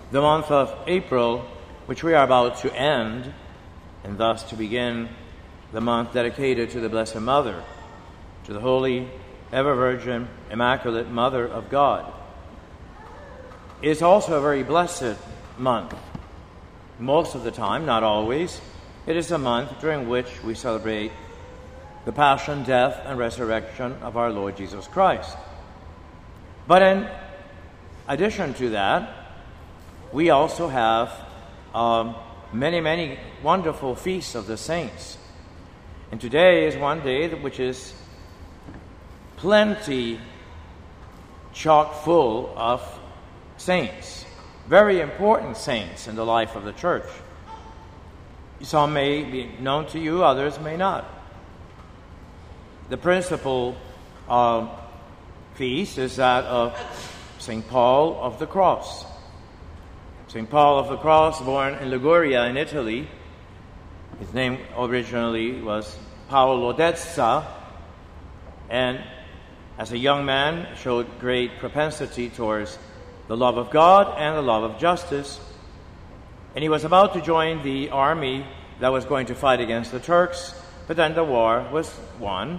the month of April, which we are about to end, and thus to begin the month dedicated to the Blessed Mother, to the Holy, Ever-Virgin, Immaculate Mother of God, is also a very blessed month. Most of the time, not always, it is a month during which we celebrate the Passion, Death, and Resurrection of our Lord Jesus Christ. But in addition to that, we also have many wonderful feasts of the saints. And today is one day which is plenty chock full of saints, very important saints in the life of the church. Some may be known to you, others may not. The principal feast is that of St. Paul of the Cross. St. Paul of the Cross, born in Liguria in Italy. His name originally was Paolo Dezza, and as a young man showed great propensity towards the love of God and the love of justice. And he was about to join the army that was going to fight against the Turks, but then the war was won,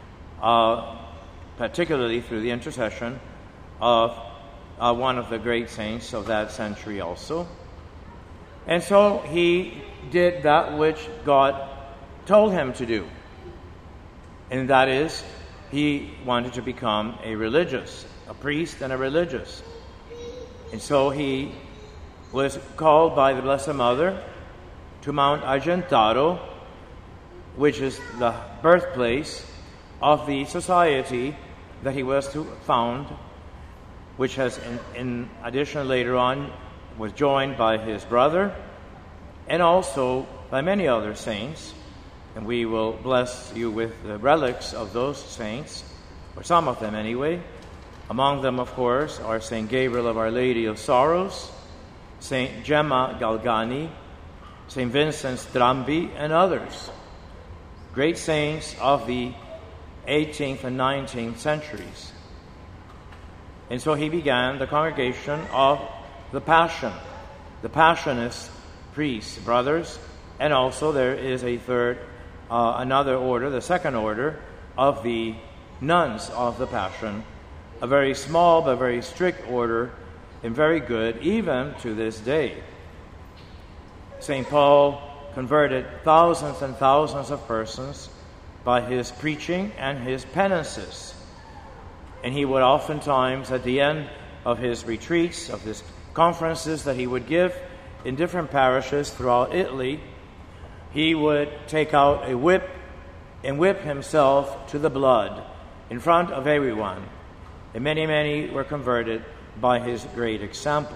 particularly through the intercession of one of the great saints of that century also. And so he did that which God told him to do. And that is, he wanted to become a religious, a priest and a religious. And so he was called by the Blessed Mother to Mount Argentaro, which is the birthplace of the society that he was to found, which has, in addition, later on, was joined by his brother and also by many other saints. And we will bless you with the relics of those saints, or some of them anyway. Among them, of course, are St. Gabriel of Our Lady of Sorrows, St. Gemma Galgani, St. Vincent Strambi, and others. Great saints of the 18th and 19th centuries. And so he began the congregation of the Passion, the Passionist priests, brothers, and also there is a another order, the second order, of the nuns of the Passion, a very small but very strict order and very good even to this day. St. Paul converted thousands and thousands of persons by his preaching and his penances. And he would oftentimes, at the end of his retreats, of his conferences that he would give in different parishes throughout Italy, he would take out a whip and whip himself to the blood in front of everyone. And many were converted by his great example.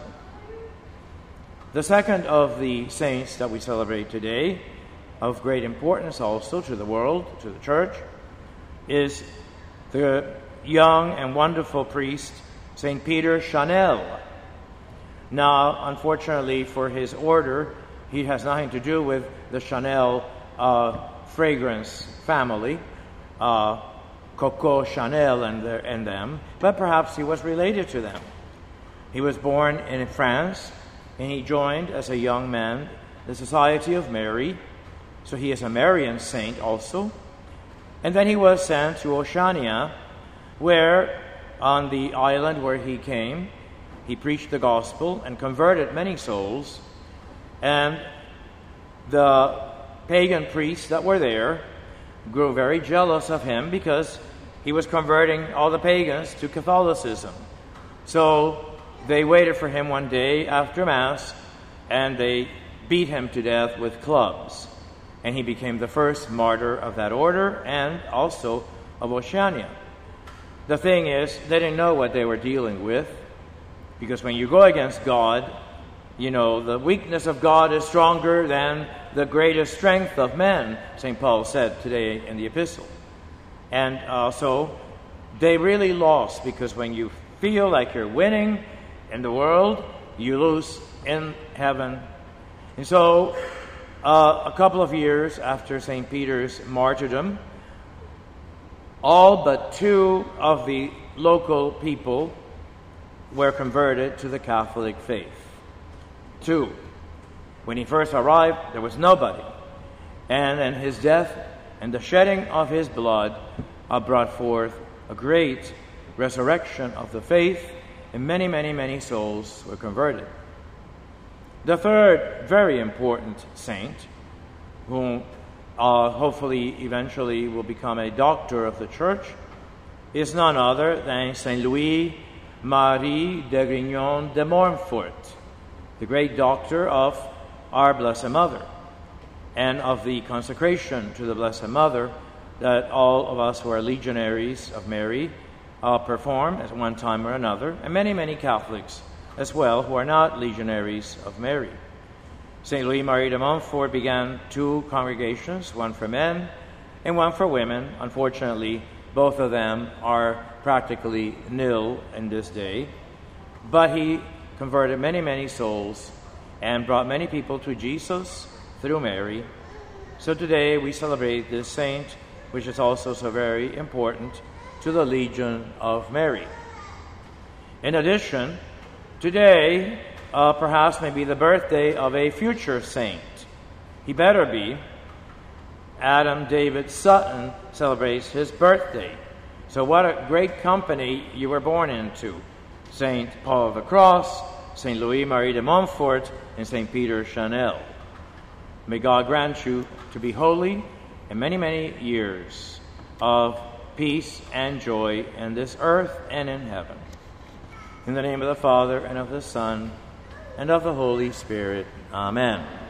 The second of the saints that we celebrate today, of great importance also to the world, to the church, is the young and wonderful priest, St. Peter Chanel. Now, unfortunately for his order, he has nothing to do with the Chanel fragrance family, Coco Chanel and them, but perhaps he was related to them. He was born in France, and he joined as a young man the Society of Mary, so he is a Marian saint also. And then he was sent to Oceania, where on the island where he came, he preached the gospel and converted many souls. And the pagan priests that were there grew very jealous of him because he was converting all the pagans to Catholicism. So they waited for him one day after Mass, and they beat him to death with clubs. And he became the first martyr of that order and also of Oceania. The thing is, they didn't know what they were dealing with, because when you go against God, you know, the weakness of God is stronger than the greatest strength of men, St. Paul said today in the epistle. And so they really lost, because when you feel like you're winning in the world, you lose in heaven. And so a couple of years after St. Peter's martyrdom, all but 2 of the local people were converted to the Catholic faith. too. When he first arrived, there was nobody. And then his death and the shedding of his blood brought forth a great resurrection of the faith, and many, many, many souls were converted. The third very important saint, who hopefully eventually will become a doctor of the Church, is none other than Saint Louis Marie de Grignon de Montfort, the great doctor of our Blessed Mother, and of the consecration to the Blessed Mother that all of us who are legionaries of Mary perform at one time or another, and many, many Catholics as well who are not legionaries of Mary. St. Louis Marie de Montfort began 2 congregations, one for men and one for women. Unfortunately, both of them are practically nil in this day, but he converted many, many souls and brought many people to Jesus through Mary. So today we celebrate this saint, which is also so very important to the Legion of Mary. In addition, today perhaps may be the birthday of a future saint. He better be. Adam David Sutton celebrates his birthday. So what a great company you were born into. St. Paul of the Cross, St. Louis Marie de Montfort, and St. Peter Chanel. May God grant you to be holy in many, many years of peace and joy in this earth and in heaven. In the name of the Father, and of the Son, and of the Holy Spirit. Amen.